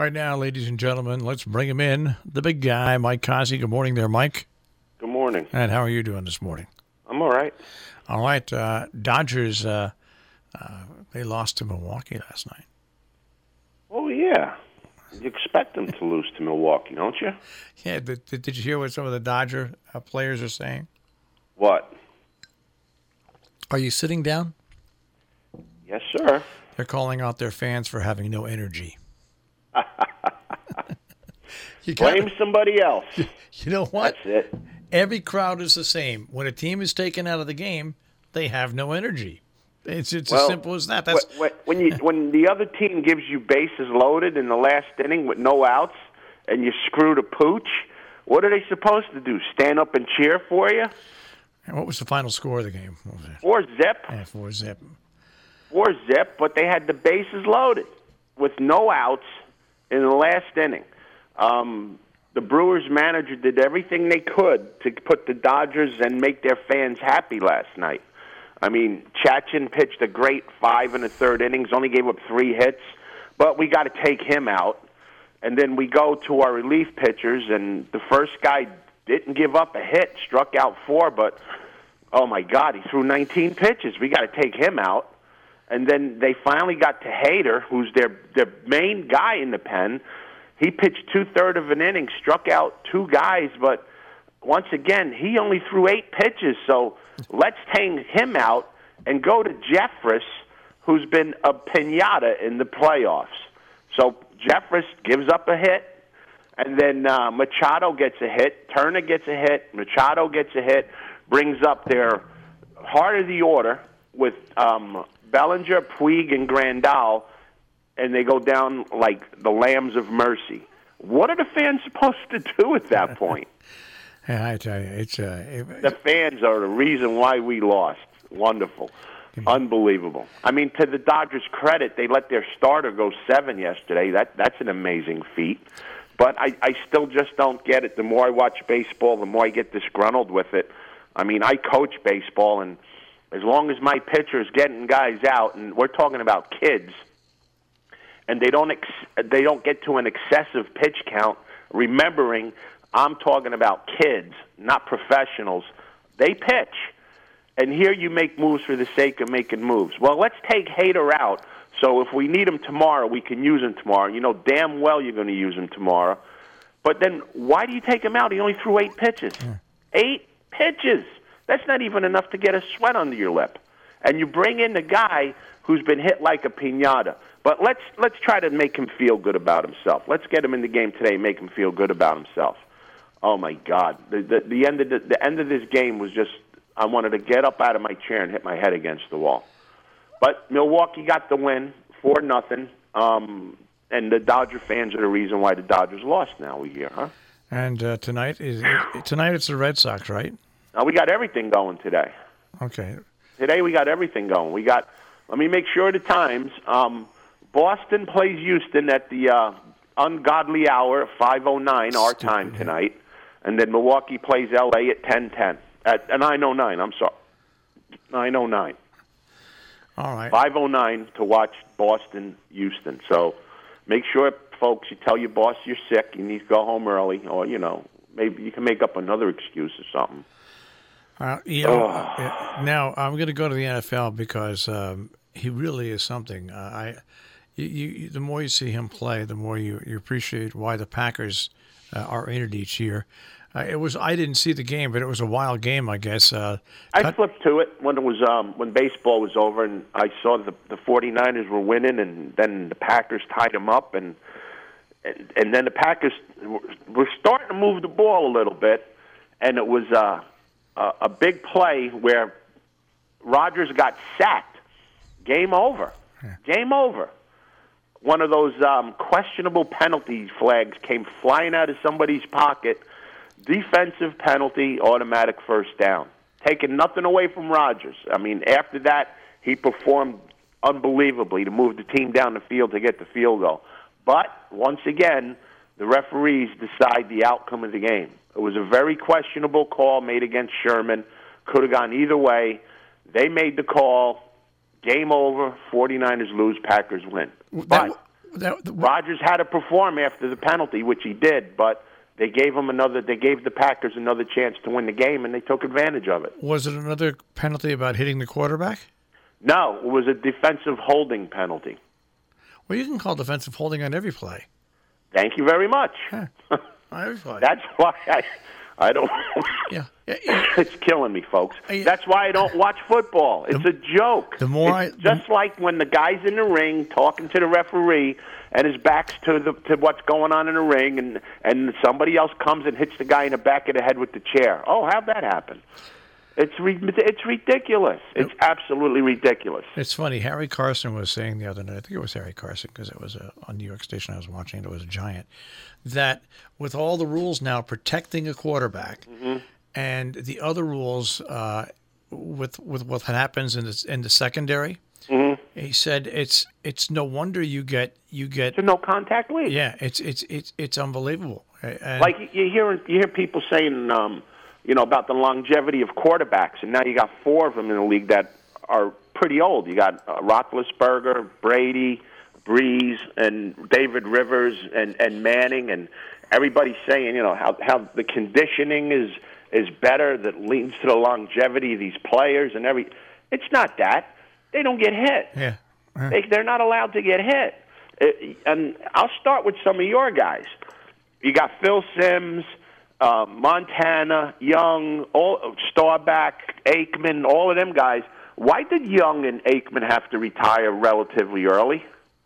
Right now, ladies and gentlemen, let's bring him in. The big guy, Mike Cossey. Good morning there, Mike. Good morning. And how are you doing this morning? I'm all right. All right. Dodgers, they lost to Milwaukee last night. Oh, yeah. You expect them to lose to Milwaukee, don't you? Yeah. Did you hear what some of the Dodger players are saying? What? Are you sitting down? Yes, sir. They're calling out their fans for having no energy. Blame somebody else. You know what? That's it. Every crowd is the same. When a team is taken out of the game, they have no energy. It's as simple as that. That's when the other team gives you bases loaded in the last inning with no outs, and you screw the pooch. What are they supposed to do? Stand up and cheer for you? And what was the final score of the game? What was it? 4-zip. Yeah, 4-zip. 4-zip, but they had the bases loaded with no outs in the last inning. The Brewers manager did everything they could to put the Dodgers and make their fans happy last night. I mean, Chachin pitched a great 5 in the third innings, only gave up 3 hits, but we got to take him out. And then we go to our relief pitchers, and the first guy didn't give up a hit, struck out 4, but, oh, my God, he threw 19 pitches. We got to take him out. And then they finally got to Hader, who's their main guy in the pen. He pitched 2/3 of an inning, struck out 2 guys, but once again, he only threw 8 pitches. So let's take him out and go to Jeffress, who's been a pinata in the playoffs. So Jeffress gives up a hit, and then Machado gets a hit, Turner gets a hit, Machado gets a hit, brings up their heart of the order with Bellinger, Puig, and Grandal, and they go down like the lambs of mercy. What are the fans supposed to do at that point? Yeah, I tell you, the fans are the reason why we lost. Wonderful. Unbelievable. I mean, to the Dodgers' credit, they let their starter go 7 yesterday. That's an amazing feat. But I still just don't get it. The more I watch baseball, the more I get disgruntled with it. I mean, I coach baseball, and as long as my pitcher's getting guys out, and we're talking about kids, and they don't get to an excessive pitch count, remembering I'm talking about kids, not professionals. They pitch. And here you make moves for the sake of making moves. Well, let's take Hader out, so if we need him tomorrow, we can use him tomorrow. You know damn well you're going to use him tomorrow. But then why do you take him out? He only threw 8 pitches. 8 pitches. That's not even enough to get a sweat under your lip. And you bring in the guy who's been hit like a piñata. But let's try to make him feel good about himself. Let's get him in the game today and make him feel good about himself. Oh, my God. The end of this game was just, I wanted to get up out of my chair and hit my head against the wall. But Milwaukee got the win, 4-0. And the Dodger fans are the reason why the Dodgers lost now, we hear, huh? And tonight it's the Red Sox, right? We got everything going today. Okay. Today we got everything going. Let me make sure of the times. Boston plays Houston at the ungodly hour, 5:09 our time tonight. And then Milwaukee plays L.A. at 10:10. At 9:09, I'm sorry. 9:09. All right. 5:09 to watch Boston, Houston. So make sure, folks, you tell your boss you're sick, you need to go home early, or, maybe you can make up another excuse or something. Now, I'm going to go to the NFL because he really is something. The more you see him play, the more you appreciate why the Packers are in it each year. I didn't see the game, but it was a wild game, I guess. I flipped to it when baseball was over, and I saw the 49ers were winning, and then the Packers tied them up, and then the Packers were starting to move the ball a little bit, and it was a big play where Rodgers got sacked. Game over. Yeah. Game over. One of those questionable penalty flags came flying out of somebody's pocket. Defensive penalty, automatic first down. Taking nothing away from Rodgers. I mean, after that, he performed unbelievably to move the team down the field to get the field goal. But, once again, the referees decide the outcome of the game. It was a very questionable call made against Sherman. Could have gone either way. They made the call. Game over. 49ers lose. Packers win. Rodgers had to perform after the penalty, which he did, but they gave the Packers another chance to win the game, and they took advantage of it. Was it another penalty about hitting the quarterback? No, it was a defensive holding penalty. Well, you can call defensive holding on every play. Thank you very much. Yeah. On every play. That's why I don't. Yeah. It's killing me, folks. That's why I don't watch football. It's a joke. Just like when the guy's in the ring talking to the referee and his back's to what's going on in the ring, and somebody else comes and hits the guy in the back of the head with the chair. Oh, how'd that happen? It's ridiculous. It's absolutely ridiculous. It's funny. Harry Carson was saying the other night, I think it was Harry Carson because it was on New York station I was watching, it was a Giant, that with all the rules now protecting a quarterback and the other rules with what happens in the secondary, he said it's no wonder you get it's a no contact league. Yeah, it's unbelievable. And like you hear people saying about the longevity of quarterbacks, and now you got 4 of them in the league that are pretty old. You got Roethlisberger, Brady, Breeze, and David Rivers, and Manning, and everybody's saying how the conditioning is better, that leads to the longevity of these players and It's not that. They don't get hit. Yeah. They're not allowed to get hit. And I'll start with some of your guys. You got Phil Simms, Montana, Young, Staubach, Aikman, all of them guys. Why did Young and Aikman have to retire relatively early?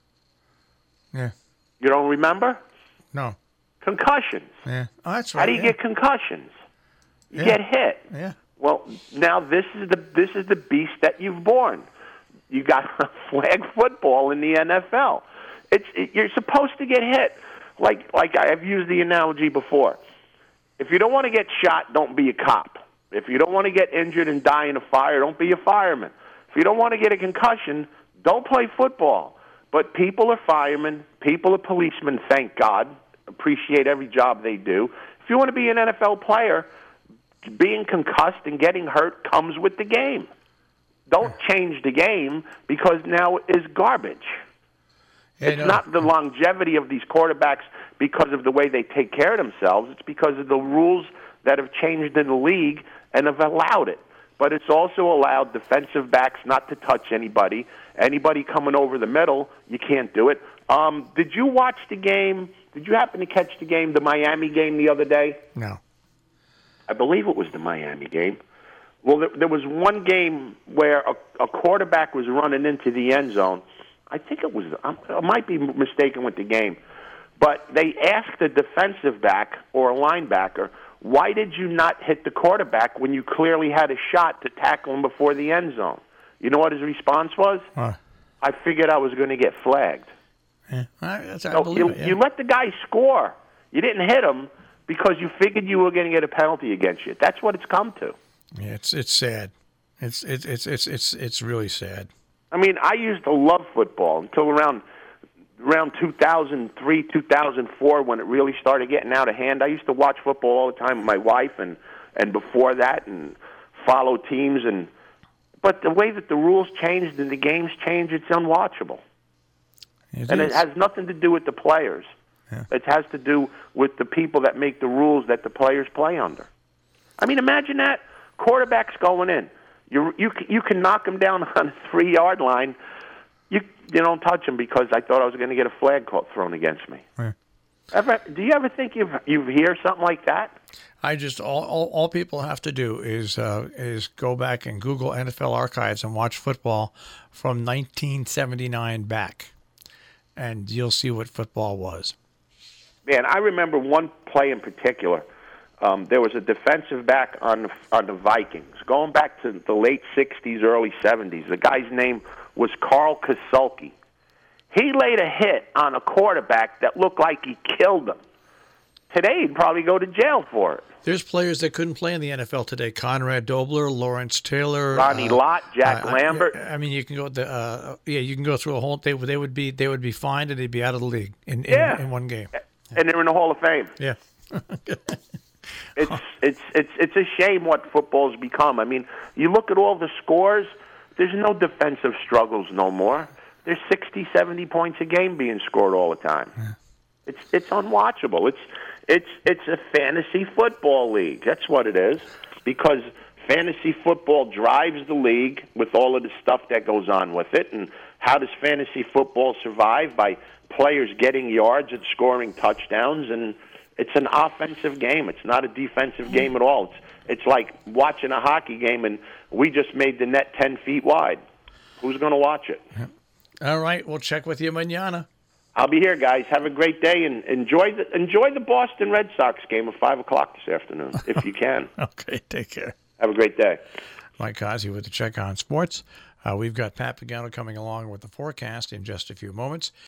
Yeah. You don't remember? No. Concussions. Yeah. Oh, that's right. How do you get concussions? You get hit. Yeah. Well, now this is the beast that you've born. You got flag football in the NFL. You're supposed to get hit. Like I've used the analogy before. If you don't want to get shot, don't be a cop. If you don't want to get injured and die in a fire, don't be a fireman. If you don't want to get a concussion, don't play football. But people are firemen, people are policemen, thank God. Appreciate every job they do. If you want to be an NFL player, being concussed and getting hurt comes with the game. Don't change the game because now it is garbage. It's not the longevity of these quarterbacks because of the way they take care of themselves. It's because of the rules that have changed in the league and have allowed it. But it's also allowed defensive backs not to touch anybody. Anybody coming over the middle, you can't do it. Did you watch the game? Did you happen to catch the game, the Miami game the other day? No. I believe it was the Miami game. Well, there was one game where a quarterback was running into the end zone. I think it was, I might be mistaken with the game. But they asked a defensive back or a linebacker, why did you not hit the quarterback when you clearly had a shot to tackle him before the end zone? You know what his response was? I figured I was going to get flagged. Yeah. I believe it, yeah. You let the guy score. You didn't hit him because you figured you were going to get a penalty against you. That's what it's come to. Yeah, it's sad. It's really sad. I mean, I used to love football until around 2003, 2004 when it really started getting out of hand. I used to watch football all the time with my wife and before that and follow teams. But the way that the rules changed and the games changed, it's unwatchable. It has nothing to do with the players. Yeah. It has to do with the people that make the rules that the players play under. I mean, imagine that. Quarterback's going in. You can knock him down on the 3-yard line. You don't touch him because I thought I was going to get a flag thrown against me. Yeah. Do you ever think you hear something like that? I just all people have to do is go back and Google NFL archives and watch football from 1979 back, and you'll see what football was. Man, I remember one play in particular. There was a defensive back on the Vikings, going back to the late 60s, early 70s. The guy's name was Carl Kasulki. He laid a hit on a quarterback that looked like he killed him. Today, he'd probably go to jail for it. There's players that couldn't play in the NFL today. Conrad Dobler, Lawrence Taylor, Ronnie Lott, Jack Lambert. I mean, you can go you can go through a whole. They would be fined and they'd be out of the league in one game. And they're in the Hall of Fame. Yeah. It's a shame what football's become. I mean, you look at all the scores. There's no defensive struggles no more. There's 60, 70 points a game being scored all the time. Yeah. It's unwatchable. It's a fantasy football league. That's what it is, because fantasy football drives the league with all of the stuff that goes on with it. And how does fantasy football survive? By players getting yards and scoring touchdowns, and it's an offensive game. It's not a defensive game at all. It's like watching a hockey game, and we just made the net 10 feet wide. Who's going to watch it? All right, we'll check with you mañana. I'll be here, guys. Have a great day, and enjoy the Boston Red Sox game at 5 o'clock this afternoon, if you can. Okay, take care. Have a great day. Mike Kazi with the Check on Sports. We've got Pat Pagano coming along with the forecast in just a few moments.